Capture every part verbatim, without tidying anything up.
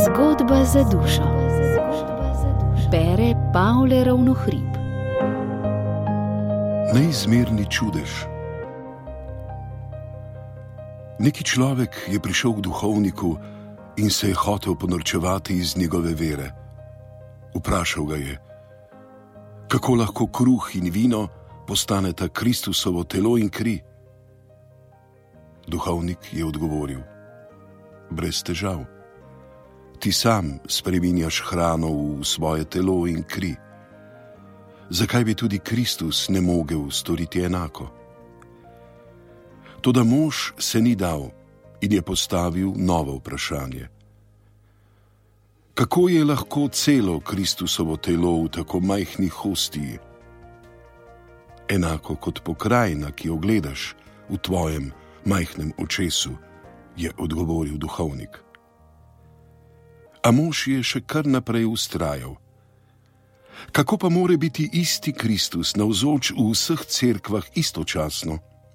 Zgodba za dušo. Bere Pavle Ravnohrib. Neizmerni čudež. Neki človek je prišel k duhovniku in se je hotel ponorčevati iz njegove vere. Vprašal ga je, kako lahko kruh in vino postaneta Kristusovo telo in kri. Duhovnik je odgovoril, brez težav. Ti sam spreminjaš hrano v svoje telo in kri. Zakaj bi tudi Kristus ne mogel storiti enako? Toda mož se ni dal in je postavil novo vprašanje. Kako je lahko celo Kristusovo telo v tako majhni hostiji? Enako kot pokrajina, ki jo gledaš v tvojem majhnem očesu, je odgovoril duhovnik. A mož je še kar naprej vztrajal. Kako pa more biti isti Kristus navzoč v vseh cerkvah istočasno?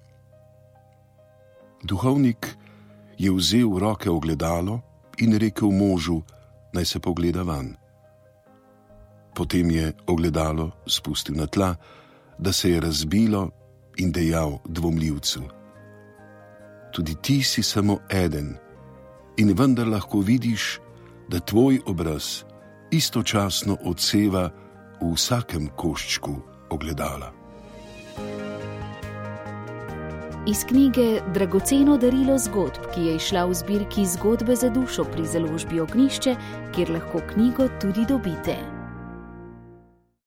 Duhovnik je vzel v roke ogledalo in rekel možu, naj se pogleda vanj. Potem je ogledalo spustil na tla, da se je razbilo in dejal dvomljivcu. Tudi ti si samo eden in vendar lahko vidiš, da tvoj obraz istočasno odseva v vsakem koščku ogledala. Iz knjige Dragoceno darilo zgodb, ki je izšla v zbirki Zgodbe za dušo pri založbi Ognjišče, kjer lahko knjigo tudi dobite.